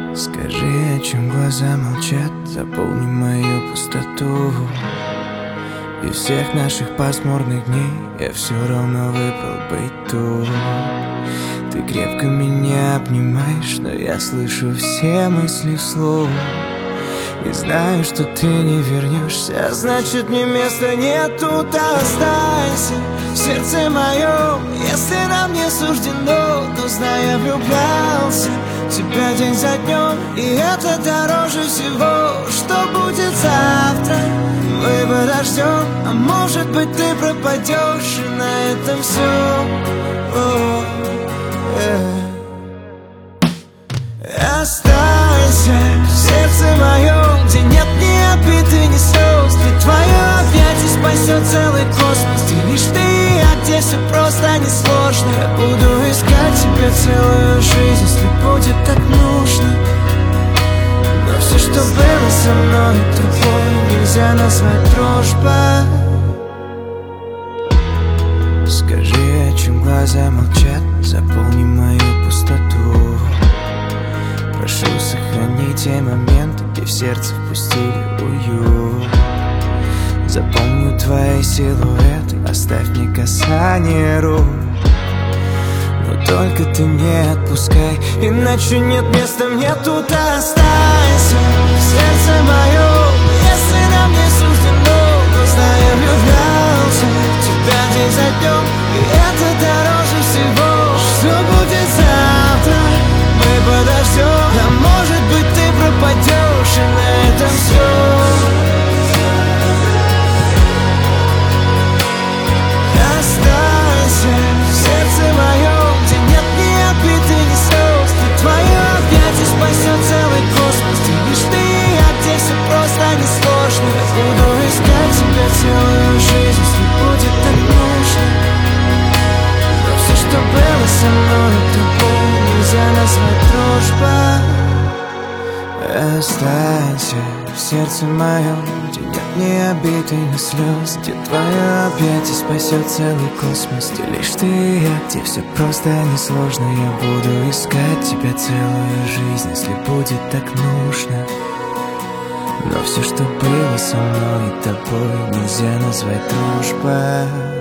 Скажи, о чем глаза молчат, заполни мою пустоту. Из всех наших пасмурных дней я все равно выбрал быть тут. Ты крепко меня обнимаешь, но я слышу все мысли вслух. И знаю, что ты не вернешься, а значит, мне места нет тут. Останься в сердце моем, если нам не суждено, то знай, я влюблялся в тебя день за днем, и это дороже всего. Что будет завтра, мы подождем, а может быть, ты пропадешь, и на этом все. Останься в сердце моем, где нет ни обид и ни слез, где твое объятие спасет целый космос, где лишь ты, а где все просто несложно. Я буду искать тебя целую жизнь, если будет так нужно. Но все, что было со мной и тобой, нельзя назвать дружбой. Скажи, о чем глаза молчат, заполни мою пустоту. Прошу, сохрани те моменты, где в сердце впустили уют. Запомню твои силуэты, оставь мне касание рук. Но только ты не отпускай, иначе нет места мне тут. Останься в сердце моем, если нам не суждено, то знай, я влюблялся в тебя день за днем, и это дороже всего. Что будет завтра, мы подождем, а может быть, ты пропадешь, и на этом все. Останься в сердце моем, где нет ни обид и ни слез, где твое объятие спасет целый космос, где лишь ты, а где все просто несложно. Я буду искать тебя целую жизнь, если будет так нужно. Но все, что было со мной и тобой, нельзя назвать дружбой. Останься в сердце моем, где нет ни обид и ни слез, где твое объятие спасет целый космос, где лишь ты, а где все просто несложно. Я буду искать тебя целую жизнь, если будет так нужно. Но все, что было со мной и тобой, нельзя назвать дружбой.